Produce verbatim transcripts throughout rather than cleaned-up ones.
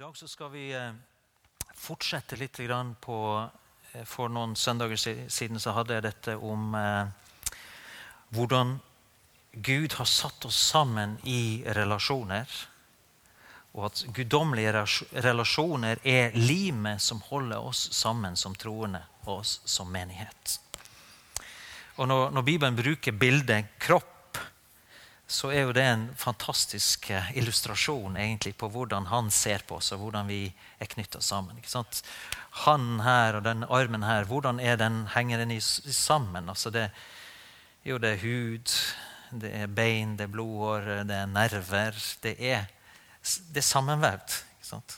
dag så skal vi fortsette litt grann på, for noen søndager siden så hadde jeg dette om eh, hvordan Gud har satt oss sammen i relasjoner, og at guddommelige relasjoner er limet som holder oss sammen som troende og oss som menighet. Og når, når Bibelen bruker bildet kropp, så er jo det en fantastisk illustrasjon egentlig på hvordan han ser på oss og hvordan vi er knyttet sammen. Ikke sant? Han her og den armen her, hvordan er den, henger den i, i sammen? Altså det, jo, det er hud, det er bein, det er blodår, det er nerver, det er, det er sammenvevd. Ikke sant?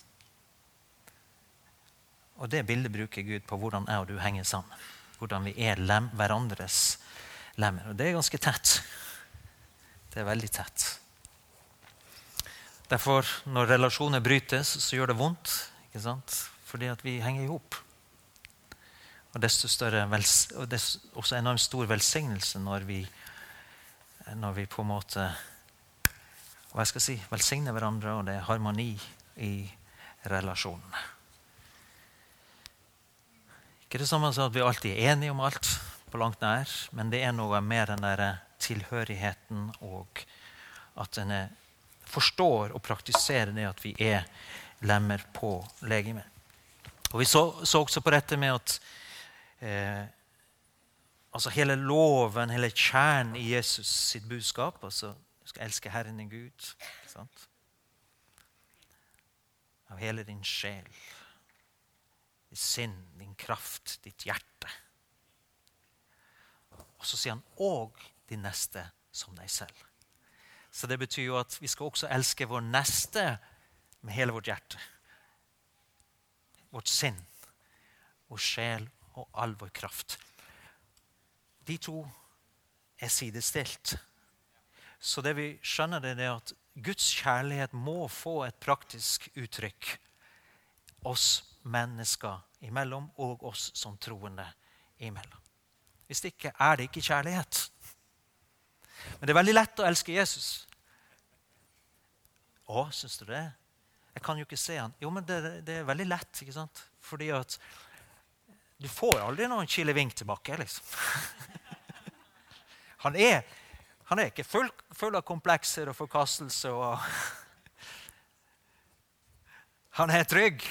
Og det bildet bruker Gud på hvordan jeg og du henger sammen. Hvordan vi er lem, hverandres lemmer. Og det er ganske tett. Det er veldig tett. Derfor, når relasjoner brytes, så gjør det vondt, ikke sant? Fordi at vi henger ihop. Og desto større, og det er også enormt stor velsignelse når vi, når vi på en måte, hva jeg skal si, velsigner hverandre, og det er harmoni i relasjonene. Ikke det samme som at vi alltid er enige om alt på langt nær, men det er noe mer enn der tilhørigheten og at en forstår og praktiserer det at vi er lemmer på legeme. Og vi så, så også på dette med at eh, altså hele loven, hele kjernen i Jesus sitt budskap, altså du skal elske Herren din Gud, ikke sant? Av hele din sjel, ditt sinn, din kraft, ditt hjerte. Og så sier han, og de neste som deg selv. Så det betyr jo at vi skal også elske vår neste med hele vårt hjerte. Vårt sinn, vår sjel og all vår kraft. De to er sidestilt. Så det vi skjønner det er at Guds kjærlighet må få et praktisk uttrykk oss mennesker imellom og oss som troende imellom. Hvis ikke er det ikke kjærlighet. Men det er veldig lett å elske Jesus. Å, synes du det? Jeg kan jo ikke se han. Jo, men det, det er veldig lett, ikke sant? Fordi at du får aldri noen kilevink tilbake, liksom. Han er, han er ikke full, full av komplekser og forkastelse. Og han er trygg.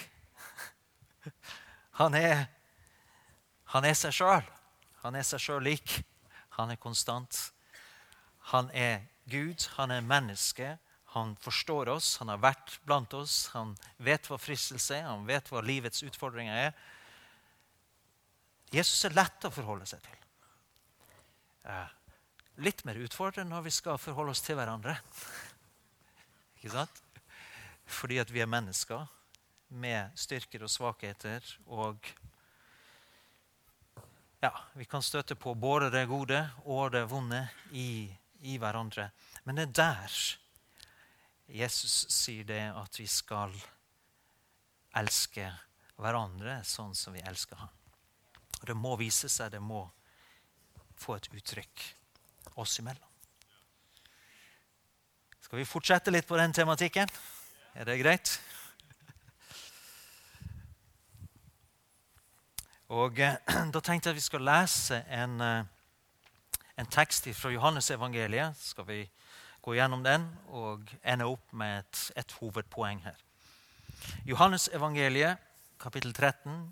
Han er, han er seg selv. Han er seg selv lik. Han er konstant. Han er Gud, han er menneske, han forstår oss, han har vært blant oss, han vet hva fristelse er, han vet hva livets utfordringer er. Jesus er lett å forholde seg til. Litt mer utfordrende når vi skal forholde oss til hverandre. Ikke sant? Fordi at vi er mennesker med styrker og svakheter, og ja, vi kan støtte på både det gode og det vonde i i hverandre. Men det er der Jesus sier det at vi skal elske hverandre sånn som vi elsker han. Og det må vise seg, det må få et uttrykk oss imellom. Skal vi fortsette litt på den tematikken? Er det greit? Og eh, da tenkte jeg at vi skal lese en En tekst fra Johannes evangeliet, skal vi gå gjennom den og ende opp med et, et hovedpoeng her. Johannes evangeliet, kapittel tretten.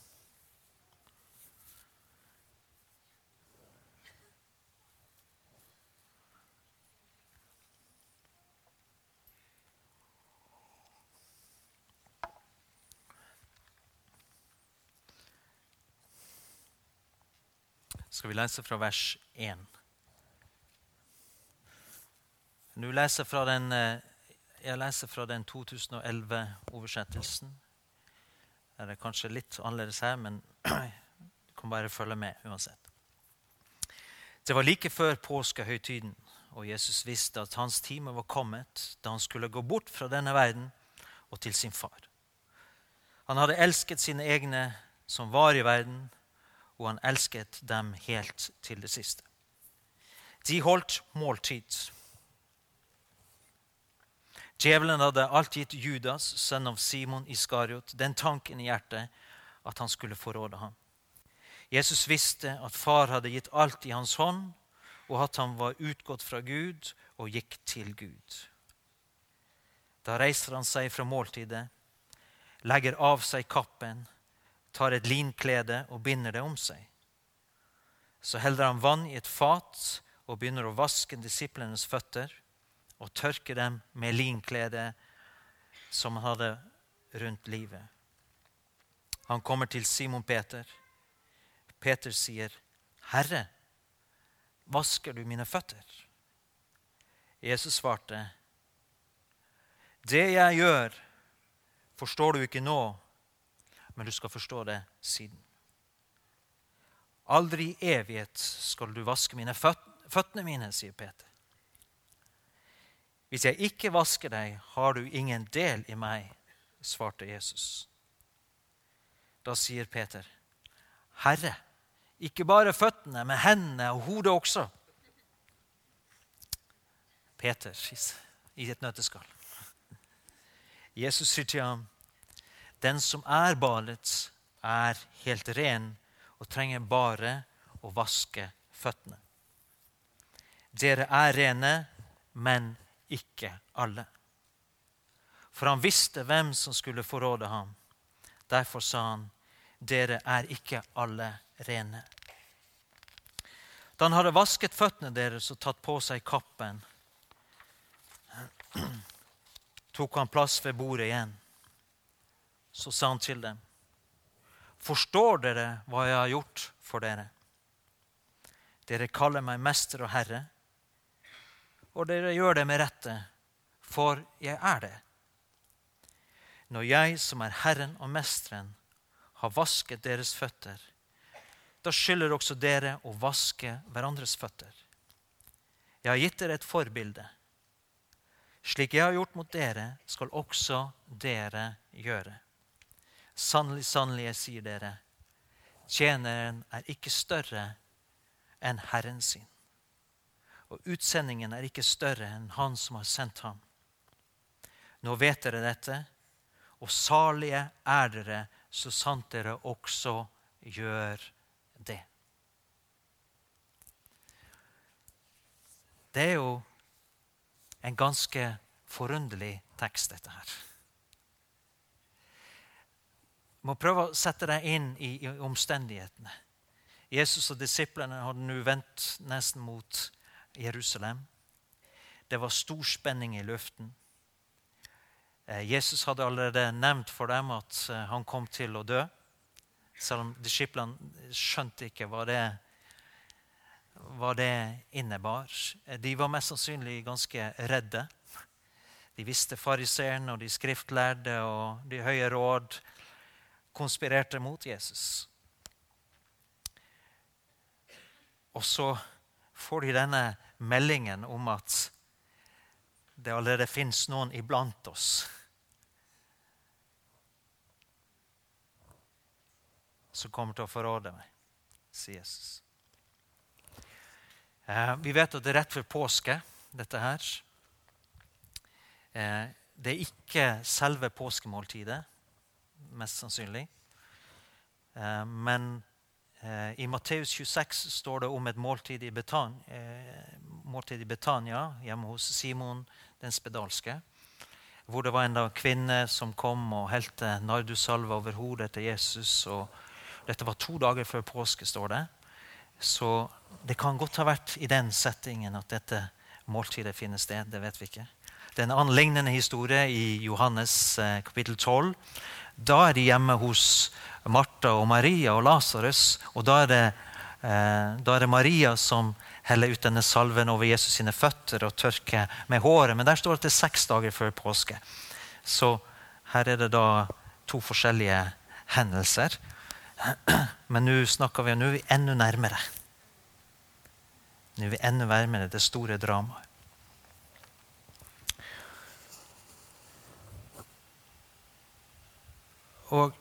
Skal vi lese fra vers én. Nå leser fra den, jeg leser fra den to tusen og elleve-oversettelsen. Det er kanskje litt annerledes her, men du kan bare følge med uansett. Det var like før påskehøytiden, og Jesus visste at hans time var kommet, da han skulle gå bort fra denne verden og til sin far. Han hadde elsket sine egne som var i verden, og han elsket dem helt til det siste. De holdt måltid. Djevelen hadde alt gitt Judas, sønn av Simon Iskariot, den tanken i hjertet at han skulle forråde ham. Jesus visste at far hadde gitt alt i hans hånd, og at han var utgått fra Gud og gikk til Gud. Da reiser han seg fra måltidet, legger av seg kappen, tar et linklede og binder det om seg. Så heller han vann i et fat og begynner å vaske disiplenes føtter og tørke dem med linkledet som han hadde rundt livet. Han kommer til Simon Peter. Peter sier, «Herre, vasker du mine føtter?» Jesus svarte, «Det jeg gjør, forstår du ikke nå, men du skal forstå det siden. Aldri i evighet skal du vaske mine føttene mine», sier Peter. «Hvis jeg ikke vasker deg, har du ingen del i meg», svarte Jesus. Da sier Peter, «Herre, ikke bare føttene, men hendene og hodet også.» Peter i et nøtteskall. Jesus sier til ham, «Den som er badet er helt ren og trenger bare å vaske føttene. Dere er rene, men ikke alle.» For han visste hvem som skulle forråde ham. Derfor sa han, «Dere er ikke alle rene.» Da han hadde vasket føttene deres og tatt på seg kappen, tok han plass ved bordet igjen. Så sa han til dem, «Forstår dere hva jeg har gjort for dere? Dere kaller meg mester og herre, og dere gjør det med rette, for jeg er det. Når jeg, som er Herren og Mesteren, har vasket deres føtter, da skylder også dere å vaske hverandres føtter. Jeg har gitt dere et forbilde. Slik jeg har gjort mot dere, skal også dere gjøre. Sannelig, sannelig, jeg sier dere, tjeneren er ikke større enn Herren sin. Og utsendingen er ikke større enn han som har sendt ham. Nå vet dere dette, og salige er dere, så sant dere også gjør det. Det er jo en ganske forunderlig tekst, dette her. Du må prøve å sette deg inn i, i omstendighetene. Jesus og disiplene hadde nå vendt nesten mot Jerusalem. Det var stor spenning i luften. Jesus hadde allerede nevnt for dem at han kom til å dø, selv om disiplene skjønte ikke hva det, hva det innebar. De var mest sannsynlig ganske redde. De visste fariseerne og de skriftlærde og de høye råd konspirerte mot Jesus. Og så får de denne meldingen om at det allerede finnes noen iblant oss som kommer til å forråde meg, sier Jesus. Eh, vi vet at det er rett før påske, dette her. Eh, det er ikke selve påskemåltidet, mest sannsynlig. Eh, men eh, i Matteus tjueseks står det om et måltid i, Betan, eh, måltid i Betania, hjemme hos Simon den spedalske, hvor det var en kvinne som kom og helte nardussalve over hodet til Jesus, og dette var to dager før påske, står det. Så det kan godt ha vært i den settingen at dette måltidet finner sted, det vet vi ikke. Det er en annen lignende historie i Johannes eh, kapittel tolv. Da er de hjemme hos Martha og Maria og Lazarus, og da er det, eh, da er det Maria som heller ut denne salven over Jesus sine føtter og tørker med håret. Men der står det til seks dager før påske. Så her er det da to forskjellige hendelser. Men nå snakker vi, nå er vi enda nærmere. Nå er vi enda nærmere det store dramaet. Og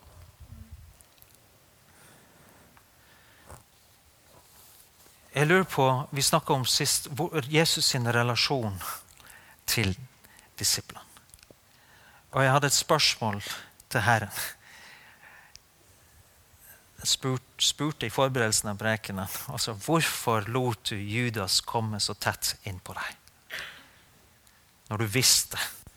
jeg lurer på, vi snakket om sist, Jesus sin relasjon til disiplene. Og jeg hadde et spørsmål til Herren. Jeg spurt, spurte i forberedelsen av prekenen, altså hvorfor lot du Judas komme så tett inn på deg? Når du visste.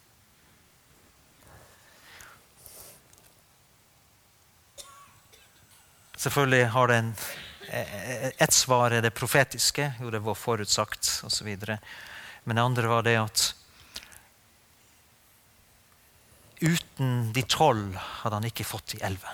Selvfølgelig har det en, et svar er det profetiske, jo det var forutsagt og så videre. Men det andre var det at uten de tolv hadde han ikke fått de elve.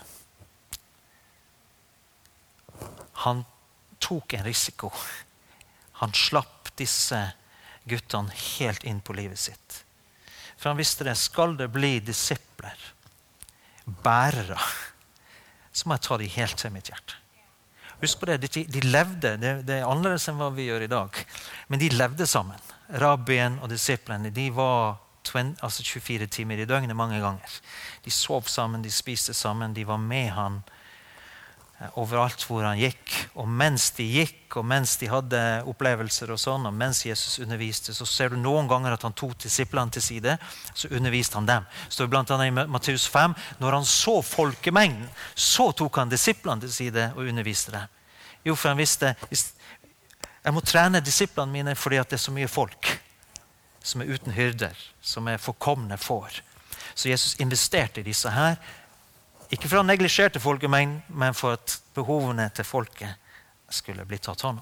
Han tok en risiko. Han slapp disse guttene helt inn på livet sitt. For han visste det, skal det bli disipler, bærere, så må jeg ta de helt til mitt hjerte. Husk på det, de, de levde, det, det er annerledes enn hva vi gjør i dag, men de levde sammen. Rabbien og disiplene, de var tjue, altså tjuefire timer i døgnet mange ganger. De sov sammen, de spiste sammen, de var med han overalt hvor han gikk. Og mens de gikk, og mens de hadde opplevelser og sånn, og mens Jesus underviste, så ser du noen ganger at han tok disiplene til side, så underviste han dem. Så blant annet i Matteus fem, når han så folkemengden, så tok han disiplene til side og underviste dem. Jo, for han visste, jeg må trene disiplene mine fordi at det er så mye folk som er uten hyrder, som er forkomne får. Så Jesus investerte i disse her, ikke for å neglisjere folkemengden, men for at behovene til folket skulle bli tatt hånd om.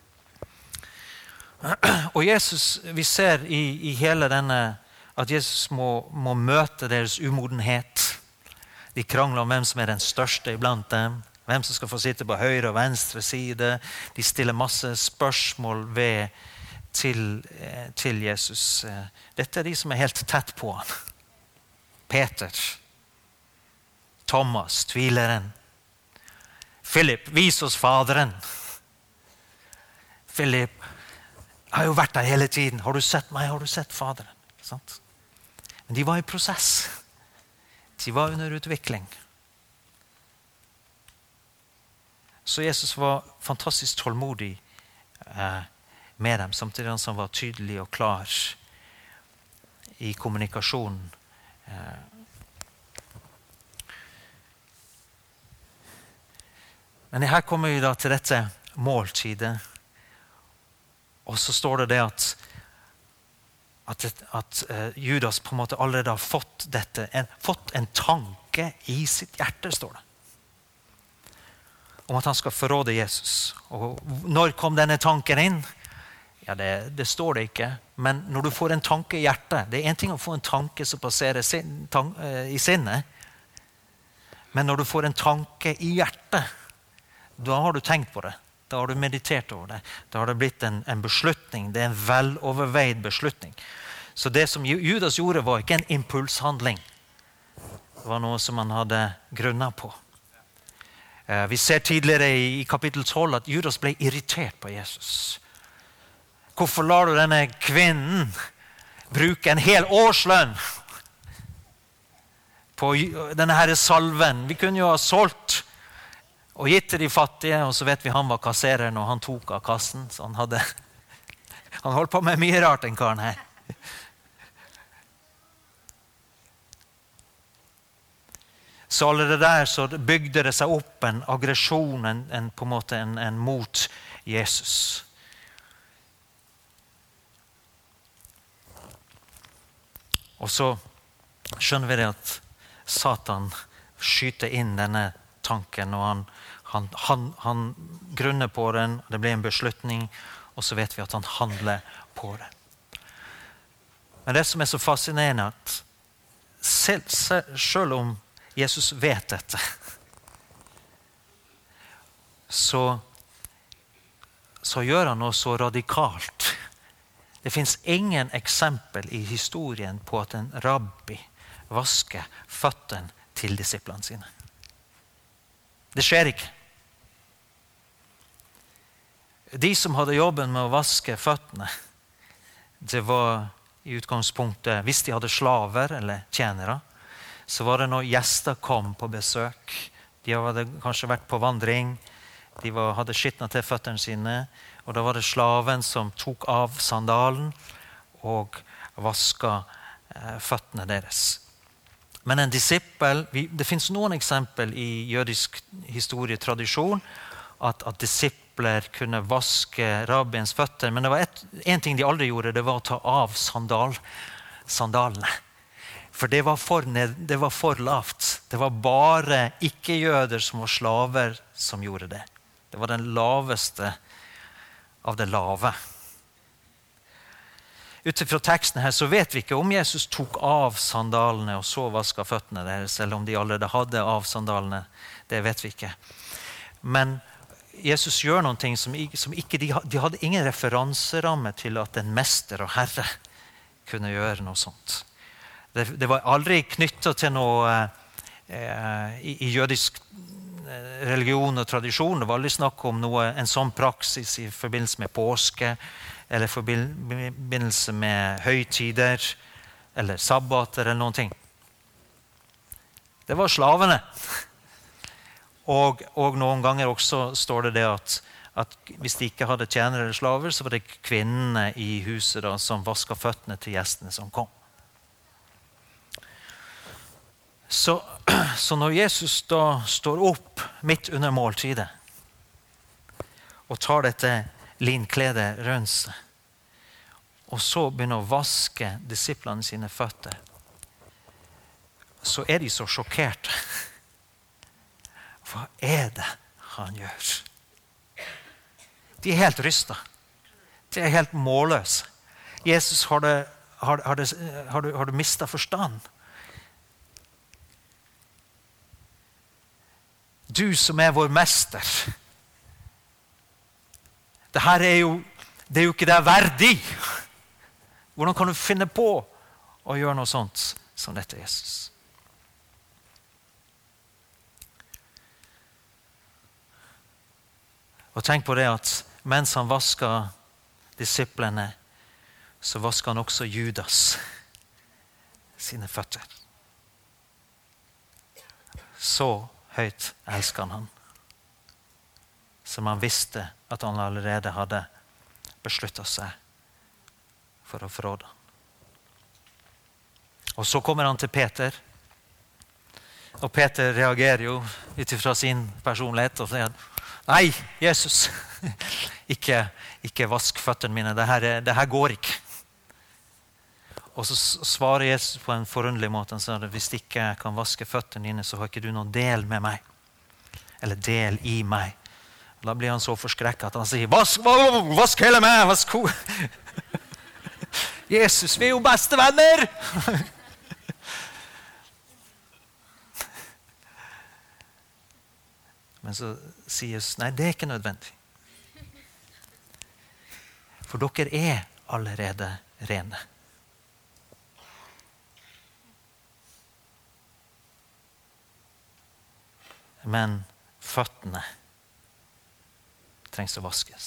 Og Jesus, vi ser i, i hele denne, at Jesus må, må møte deres umodenhet. De krangler om hvem som er den største iblant dem, hvem som skal få sitte på høyre og venstre side. De stiller masse spørsmål ved, til, til Jesus. Dette er de som er helt tett på han. Peter, Thomas, tvileren. Philip, vis oss faderen. Philip, jeg har jo vært der hele tiden. Har du sett meg? Har du sett faderen? Ikke sant? Men de var i prosess. De var under utvikling. Så Jesus var fantastisk tålmodig eh, med dem, samtidig som han var tydelig og klar i kommunikasjonen. Eh, Men her kommer vi da til dette måltidet. Og så står det det at, at, at uh, Judas på en måte allerede har fått dette, en, fått en tanke i sitt hjerte, står det. Om at han skal forråde Jesus. Og når kom denne tanken inn? Ja, det, det står det ikke. Men når du får en tanke i hjertet, det er en ting å få en tanke som passerer sin, tan, uh, i sinnet. Men når du får en tanke i hjertet, da har du tenkt på det. Da har du meditert over det. Da har det blitt en, en beslutning. Det er en veloverveid beslutning. Så det som Judas gjorde var ikke en impulshandling. Det var noe som han hadde grunnet på. Eh, vi ser tidligere i, i kapittel tolv at Judas ble irritert på Jesus. Hvorfor lar du denne kvinnen bruke en hel årslønn på denne her salven? Vi kunne jo ha solgt og gitt til de fattige, og så vet vi han var kassereren, og han tok av kassen. Så han hadde, han holdt på med mye rart, den karen her. Så allerede der så bygde det seg opp en aggresjon, en, en, på en måte en, en mot Jesus. Og så skjønner vi det at Satan skyter inn denne tanken, og han Han, han, han grunner på den, det blir en beslutning, og så vet vi at han handler på det. Men det som er så fascinerende, at selv, selv om Jesus vet dette, så, så gjør han noe så radikalt. Det finnes ingen eksempel i historien på at en rabbi vasker føttene til disiplene sine. Det skjer ikke. De som hadde jobben med å vaske føttene, det var i utgangspunktet, hvis de hadde slaver eller tjenere, så var det når gjester kom på besøk. De hadde kanskje vært på vandring, de var, hadde skitnet til føttene sine, og da var det slaven som tok av sandalen og vasket eh, føttene deres. Men en disippel, vi, det finnes noen eksempel i jødisk historietradisjon at, at disipler kunne vaske rabbiens føtter, men det var et, en ting de aldri gjorde, det var å ta av sandal, sandalene. For det var for, ned, det var for lavt. Det var bare ikke-jøder som var slaver som gjorde det. Det var den laveste av det lave. Utifra teksten her så vet vi ikke om Jesus tok av sandalene og så vasket føttene deres, eller om de allerede hadde av sandalene. Det vet vi ikke. Men Jesus gjør noen ting som, som ikke, de, de hadde ingen referanseramme til at en mester og herre kunne gjøre noe sånt. Det, det var aldri knyttet til noe eh, i, i jødisk religion og tradisjon. Det var aldri snakk om noe, en sånn praksis i forbindelse med påske, eller i forbindelse med høytider, eller sabbater, eller noen ting. Det var slavene. Og, og noen ganger også står det det at, at hvis de ikke hadde tjenere eller slaver, så var det kvinnene i huset da, som vasket føttene til gjestene som kom. Så, så når Jesus da står opp midt under måltidet og tar dette linkledet rundt seg, og så begynner å vaske disiplene sine føtter, så er de så sjokkerte. Hva er det han gjør? De er helt rystet. De er helt målløse. Jesus, har, det, har, har, det, har, du, har du mistet forstand? Du som er vår mester. Det her er jo, det er jo ikke det verdig. Hvordan kan du finne på å gjøre noe sånt som dette, Jesus? Og tenk på det at mens han vasket disiplene, så vasket han også Judas sine føtter. Så høyt elsket han han. Som han visste at han allerede hadde besluttet seg for å forråde han. Og så kommer han til Peter. Og Peter reagerer jo utifra sin personlighet og sier, nei, Jesus, ikke, ikke vask føttene mine, det her, det her går ikke. Og så svarer Jesus på en forunderlig måte. Han sier, hvis ikke jeg kan vaske føttene dine, så har ikke du noen del med meg. Eller del i meg. Da blir han så forskrekket at han sier, vask, vask hele meg, vask ho. Jesus, vi er jo beste venner. Men så sier Jesus, nei, det er ikke nødvendig. For dere er allerede rene. Men føttene trengs å vaskes.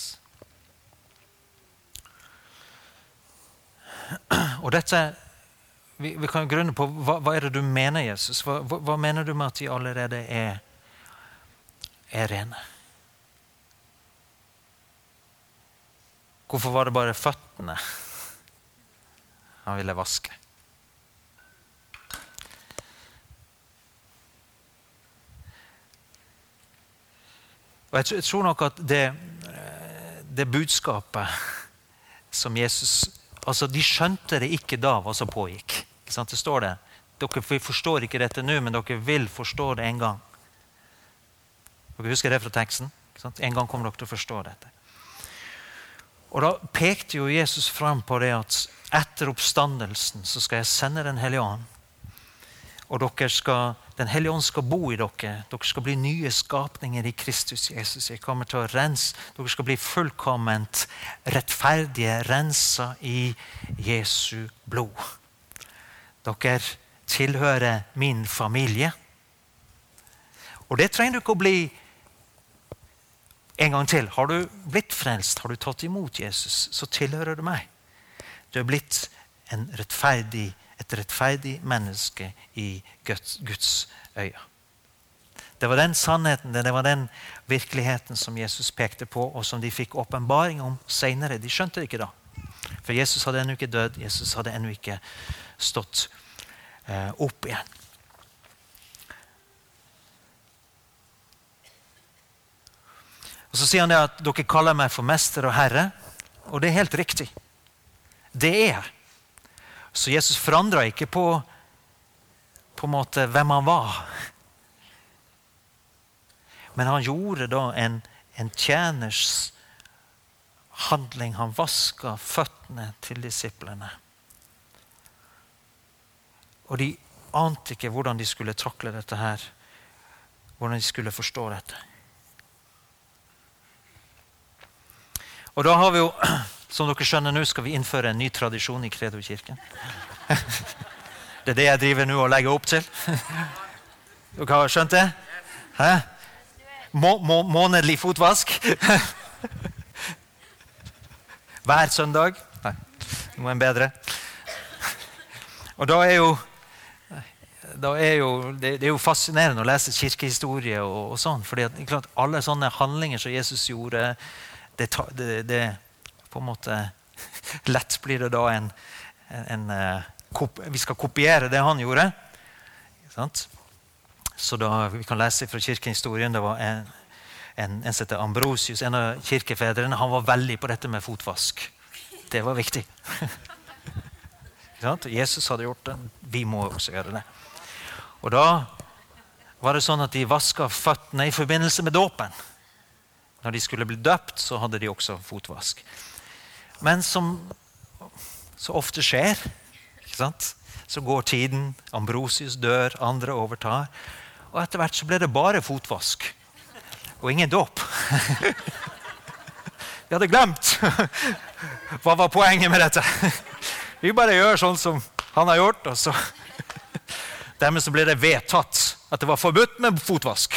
Og dette, vi, vi kan grunne på, hva, hva er det du mener, Jesus? Hva, hva, hva mener du med at de allerede er, er rene? Hvorfor var det bare føttene han ville vaske? Og jeg tror nok at det, det budskapet som Jesus, altså de skjønte det ikke da hva som pågikk. Ikke sant? Det står det. Dere forstår ikke dette nå, men dere vil forstå det en gang. Dere husker det fra teksten? Ikke sant? En gang kommer dere til å forstå dette. Og da pekte jo Jesus frem på det at etter oppstandelsen så skal jeg sende den Hellige Ånd. Og dere skal, den Hellige Ånd skal bo i dere. Dere skal bli nye skapninger i Kristus Jesus. Jeg kommer til å rense. Dere skal bli fullkomment rettferdige, rensa i Jesu blod. Dere tilhører min familie. Og det trenger du ikke å bli en gang til. Har du blitt frelst, har du tatt imot Jesus, så tilhører du meg. Du er blitt en rettferdig et rettferdig menneske i Guds, Guds øye. Det var den sannheten, det var den virkeligheten som Jesus pekte på, og som de fikk åpenbaring om senere. De skjønte det ikke da. For Jesus hadde ennå ikke død, Jesus hadde ennå ikke stått eh, opp igjen. Og så sier han det at dere kaller meg for mester og herre, og det er helt riktig. Det er jeg. Så Jesus forandret ikke på, på en måte hvem han var. Men han gjorde da en, en tjeners handling. Han vasket føttene til disiplene. Og de ante ikke hvordan de skulle takle dette her. Hvordan de skulle forstå dette. Og da har vi jo, som dere skjønner nå, skal vi innføre en ny tradisjon i Credo-kirken. Det er det jeg driver nå og legger opp til. Dere har skjønt det? Hæ? Må, må, månedlig fotvask. Hver søndag. Nei, noe en bedre. Og da er jo, da er jo det, det er jo fascinerende å lese kirkehistorie og, og sånn, fordi at, klart, alle sånne handlinger som Jesus gjorde, det, det, det på en måte lett blir det da en, en, en kop, vi skal kopiere det han gjorde. Ikke sant? Så da, vi kan lese fra kirkehistorien, det var en, en, en som heter Ambrosius, en av kirkefedrene, han var veldig på dette med fotvask. Det var viktig. Jesus hadde gjort det, vi må også gjøre det. Og da var det sånn at de vasket føttene i forbindelse med dåpen. Når de skulle bli døpt, så hadde de også fotvask. Men som så ofte skjer, ikke sant? Så går tiden, Ambrosius dør, andre overtar, og etter hvert så ble det bare fotvask. Og ingen dåp. Vi hadde glemt. Hva var poenget med dette? Vi bare gjør sånn som han har gjort, og så dermed så ble det vedtatt at det var forbudt med fotvask.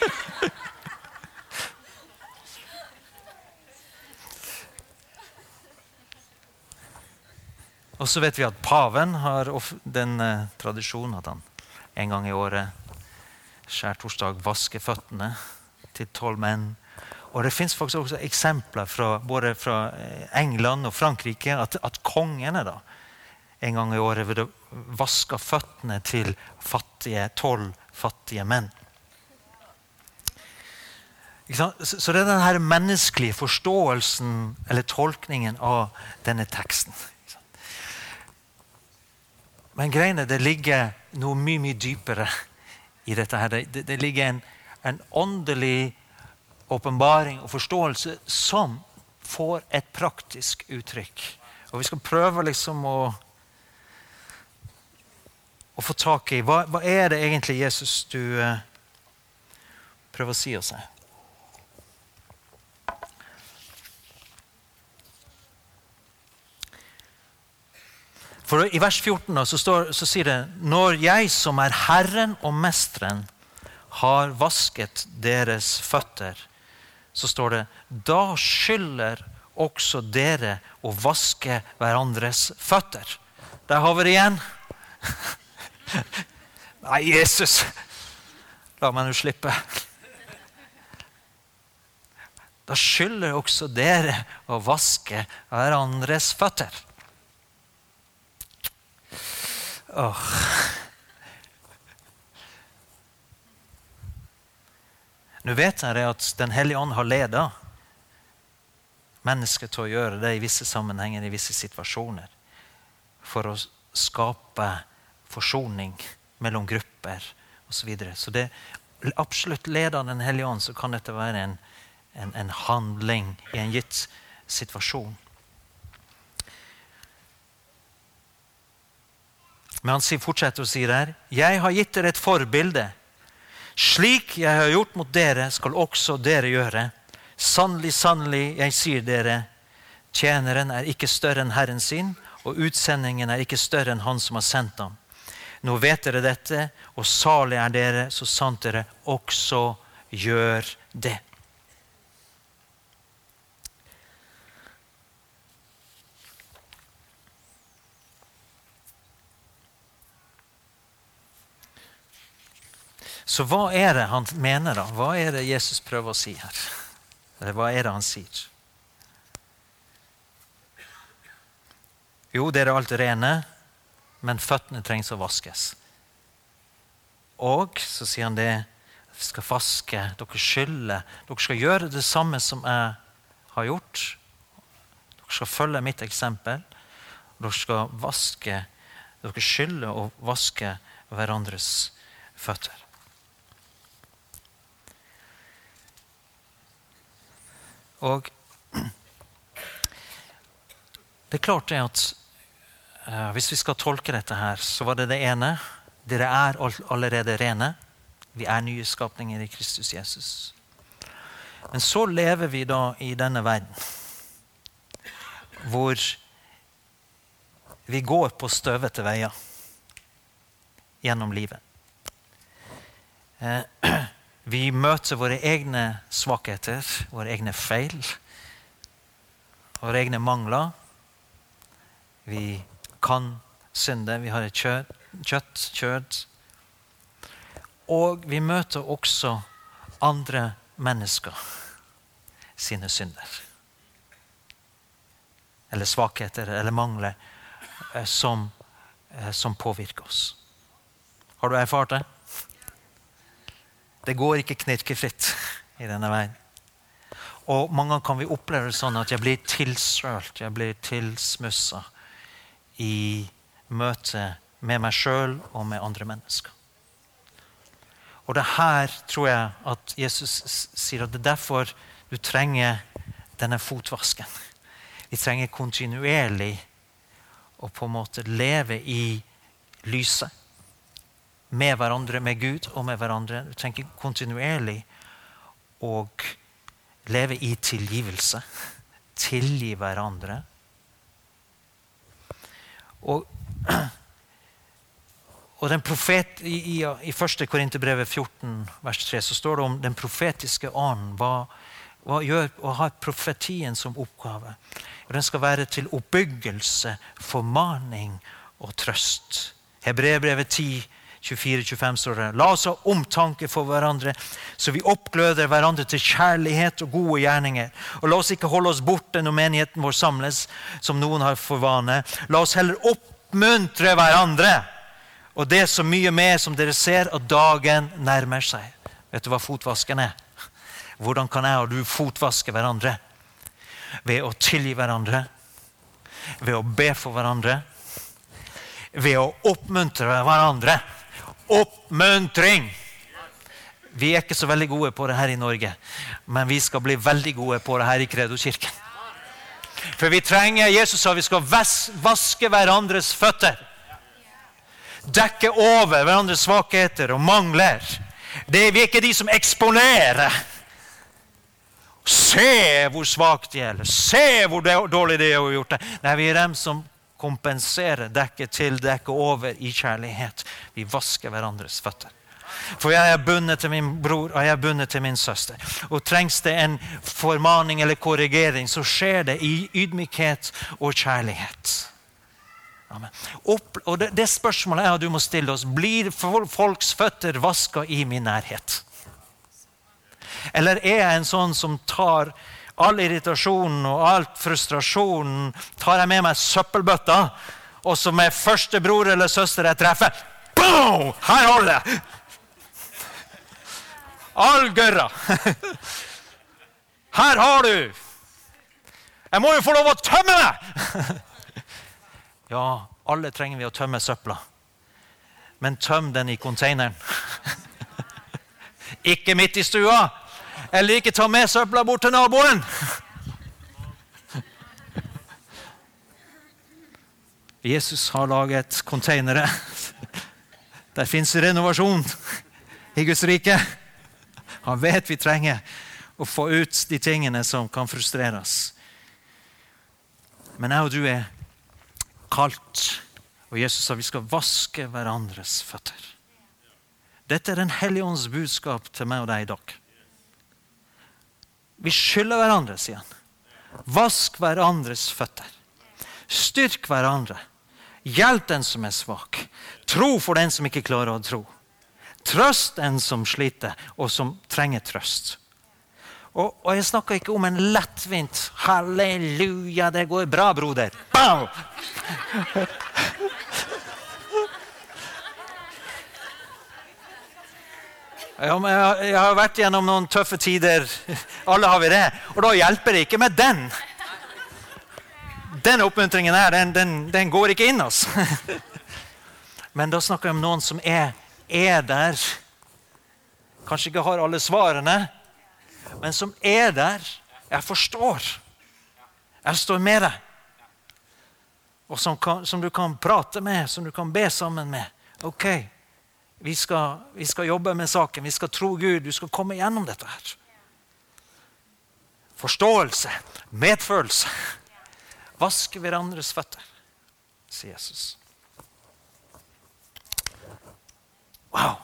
Og så vet vi at paven har den eh, tradisjonen at han en gang i året skjærtorsdag vasker føttene til tolv menn. Og det finnes faktisk også eksempler fra, både fra England og Frankrike at, at kongene da, en gang i året vil vaske føttene til fattige, tolv fattige menn. Så, så det er den her menneskelige forståelsen eller tolkningen av denne teksten. Men greiene, det ligger noe mye, mye dypere i dette her. Det, det ligger en, en åndelig åpenbaring og forståelse som får et praktisk uttrykk. Og vi skal prøve liksom å, å få tak i, hva, hva er det egentlig Jesus du uh, prøver å si oss her? For i vers fjorten så, står, så sier det, når jeg som er Herren og Mesteren har vasket deres føtter, så står det, da skylder også dere å vaske hverandres føtter. Der har vi det igjen. Nei, Jesus, la meg nå slippe. Da skylder også dere å vaske hverandres føtter. Åh. Nå vet jeg at Den Hellige Ånd har ledet mennesker til å gjøre det i visse sammenhenger, i visse situasjoner, for å skape forsoning mellom grupper og så videre. Så det absolutt leder Den Hellige Ånd, så kan dette være en, en, en handling i en gitt situasjon. Men han fortsetter å si der, jeg har gitt dere et forbilde. Slik jeg har gjort mot dere, skal også dere gjøre. Sannelig, sannelig, jeg sier dere, tjeneren er ikke større enn Herren sin, og utsendingen er ikke større enn han som har sendt ham. Nå vet dere dette, og salig er dere, så sant dere også gjør det. Så hva er det han mener da? Hva er det Jesus prøver å si her? Eller hva er det han sier? Jo, dere er alt rene, men føttene trengs å vaskes. Og så sier han det, Dere skal vaske, dere skylder. Dere skal gjøre det samme som jeg har gjort. Dere skal følge mitt eksempel. Dere skal vaske, dere skylder og vaske hverandres føtter. Og det er klart det at uh, hvis vi skal tolke dette her, så var det det ene. Dere er allerede rene. Vi er nye skapninger i Kristus Jesus. Men så lever vi da i denne verden, hvor vi går på støvete veier gjennom livet. Uh, vi møter våre egne svakheter, våre egne feil, våre egne mangler. Vi kan synde, vi har et kjøtt, kjøtt, kjød. Og vi møter også andre mennesker sine synder. Eller svakheter, eller mangler eh, som, eh, som påvirker oss. Har du erfart det? Det går ikke knirkefritt i denne verden. Og mange ganger kan vi oppleve det sånn at jeg blir tilsølt, jeg blir tilsmusset i møte med meg selv og med andre mennesker. Og det her tror jeg at Jesus sier at det er derfor du trenger denne fotvasken. Vi trenger kontinuerlig å på en måte leve i lyset med hverandre, med Gud og med hverandre. Du trenger kontinuerlig å leve i tilgivelse, tilgi hverandre. Og, og den profet, i, i, i første Korinterbrevet fjorten, vers tre, så står det om den profetiske ånden. Hva, hva gjør å ha profetien som oppgave? Den skal være til oppbyggelse, formaning og trøst. Hebreerbrevet ti, tjuefire til tjuefem står det: La oss ha omtanke for hverandre, så vi oppgløder hverandre til kjærlighet og gode gjerninger. Og la oss ikke holde oss borte når menigheten vår samles, som noen har for vane. La oss heller oppmuntre hverandre, og det er så mye mer som dere ser at dagen nærmer seg. Vet du hva fotvasken er? Hvordan kan jeg og du fotvaske hverandre? Ved å tilgi hverandre, ved å be for hverandre, ved å oppmuntre hverandre. Oppmuntring! Vi er ikke så veldig gode på det her i Norge, men vi skal bli veldig gode på det her i Credo-kirken. For vi trenger, Jesus sa, vi skal vaske hverandres føtter. Dekke over hverandres svakheter og mangler. Det er vi ikke de som eksponerer. Se hvor svagt de er. Se hvor dårlig de har gjort det. Nei, vi er dem som kompensere, dekke til, dekke over i kjærlighet. Vi vasker hverandres føtter. For jeg er bundet til min bror, og jeg er bundet til min søster. Og trengs det en formaning eller korrigering, så skjer det i ydmykhet og kjærlighet. Amen. Opp, og det, det spørsmålet er at du må stille oss: blir folks føtter vasket i min nærhet? Eller er jeg en sånn som tar all irritasjonen og all frustrasjonen, tar jeg med meg søppelbøtta, og som er første bror eller søster jeg treffer, boom! Her holder jeg! All gørra. Her har du! Jeg må jo få lov å tømme meg! Ja, alle trenger vi å tømme søppla. Men tøm den i containeren. Ikke midt i stua. Eller ikke ta med søppla bort til naboen. Jesus har laget containere. Der finnes renovasjon i Guds rike. Han vet vi trenger å få ut de tingene som kan frustrere oss. Men jeg og du er kalt, og Jesus sa vi skal vaske hverandres føtter. Dette er den hellige ånds budskap til meg og deg i dag. Vi skylder hverandre, sier han. Vask hverandres føtter. Styrk hverandre. Hjelp den som er svak. Tro for den som ikke klarer å tro. Trøst den som sliter og som trenger trøst. Og, og jeg snakker ikke om en lettvint halleluja, det går bra, broder. Bow! Ja, men jeg, jeg har vært gjennom noen tøffe tider. Alle har vi det. Og da hjelper det ikke med den. Den oppmuntringen her, den, den, den går ikke inn, altså. Men da snakker jeg om noen som er, er der. Kanskje ikke har alle svarene, men som er der. Jeg forstår. Jeg står med deg. Og som, kan, som du kan prate med, som du kan be sammen med. Ok, vi skal, vi skal jobbe med saken, vi skal tro Gud, du skal komme gjennom dette her. Forståelse, medfølelse. Vaske hverandres føtter, sier Jesus. Wow!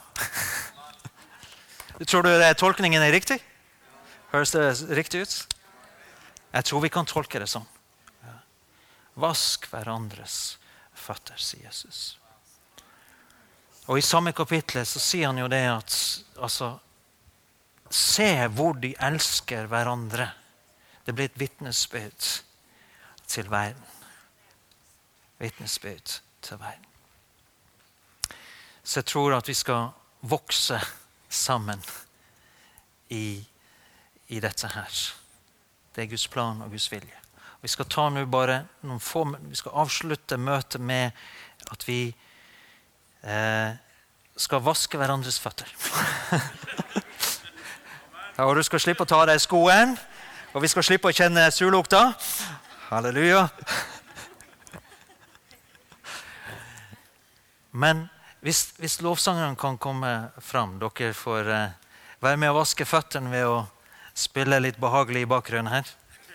Tror du det, tolkningen er riktig? Høres det riktig ut? Jeg tror vi kan tolke det sånn. Vask hverandres føtter, sier Jesus. Og i samme kapitlet så sier han jo det at altså, se hvor de elsker hverandre. Det blir et vittnesbyrd til verden. Vittnesbyrd til verden. Så jeg tror at vi skal vokse sammen i, i dette her. Det er Guds plan og Guds vilje. Vi skal ta nå bare noen få, vi skal avslutte møtet med at vi eh, skal vaske hverandres føtter. Ja, og du skal slippe å ta deg skoen, og vi skal slippe å kjenne surlukta. Halleluja. Men hvis, hvis lovsangeren kan komme fram, dere får eh, være med å vaske føttene ved å spille litt behagelig i bakgrunnen her.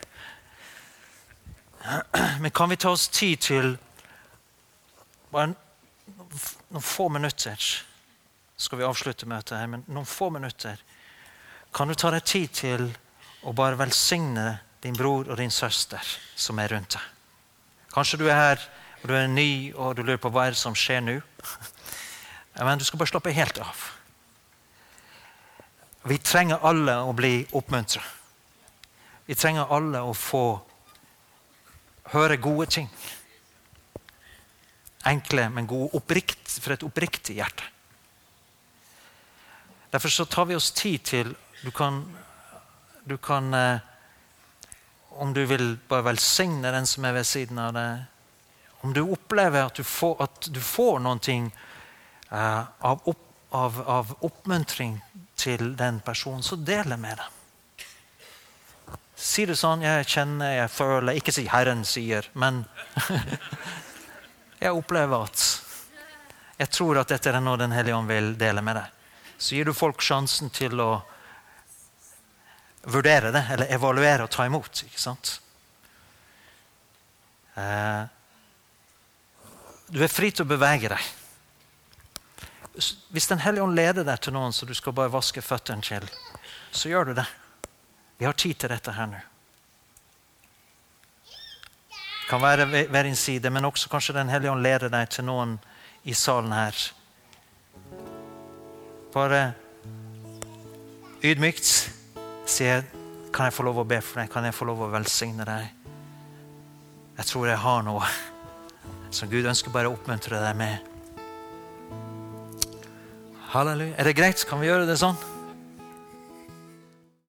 Men kan vi ta oss tid til bare noen få minutter, skal vi avslutte møtet her, men noen få minutter, kan du ta deg tid til å bare velsigne din bror og din søster som er rundt deg. Kanskje du er her, og du er ny, og du lurer på hva er det som skjer nå. Men du skal bare slappe helt av. Vi trenger alle å bli oppmuntret. Vi trenger alle å få høre gode ting. Enkle, men gode, opprikt, for et oppriktig hjerte. Derfor så tar vi oss tid til, du kan, du kan eh, om du vil bare velsigne den som er ved siden av deg, om du opplever at du får, at du får noen ting eh, av, opp, av, av oppmuntring til den personen, så del det med deg. Si det sånn, jeg kjenner, jeg føler, ikke si Herren sier, men jeg opplever at jeg tror at dette er noe den Hellige Ånd vil dele med deg. Så gir du folk sjansen til å vurdere det, eller evaluere og ta imot, ikke sant? Eh, du er fri til å bevege deg. Hvis den Hellige Ånd leder deg til noen, så du skal bare vaske føttene til, så gjør du det. Vi har tid til dette her nå. Det kan være ved din side, men også kanskje den Hellige Ånd leder deg til noen i salen her. Bare ydmykt sier, kan jeg få lov å be for deg? Kan jeg få lov å velsigne deg? Jeg tror jeg har noe som Gud ønsker bare å oppmuntre deg med. Halleluja. Er det greit? Kan vi gjøre det sånn?